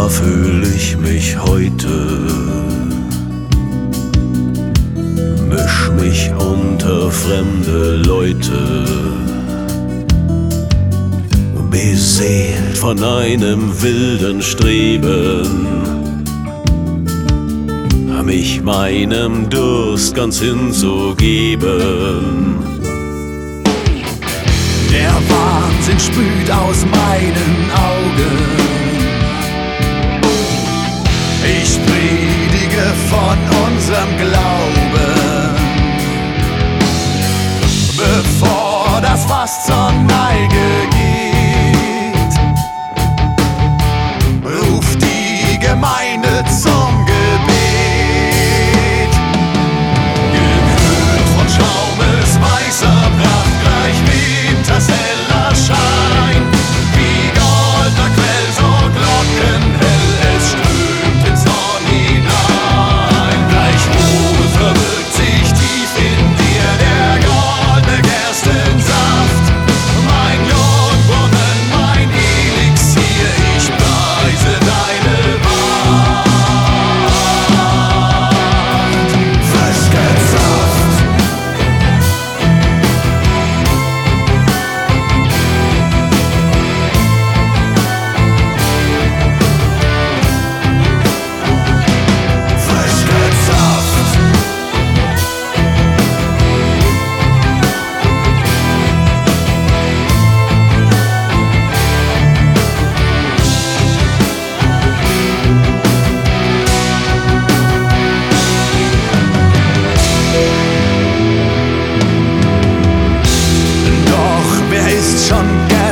zwar fühl ich mich heute, misch mich unter fremde Leute, beseelt von einem wilden Streben, mich meinem Durst ganz hinzugeben. Der Wahnsinn sprüht aus meinen Augen. Ich predige von unserem Glauben. Bevor das Fass zur Neige geht, ruft die Gemeinde zum Gebet. Gekrönt von Schaumes weißer Pracht, gleich winters heller Schein. Wie goldener Quell, so glockenhell, es strömt ins Horn hinein. Gleichwohl verbirgt sich tief in dir der goldene Gerstensaft. Mein Jungbonnen, mein Elixier, ich preise deine Wahrheit. Frisch gezapft. Frisch gezapft. Doch wer ist schon gern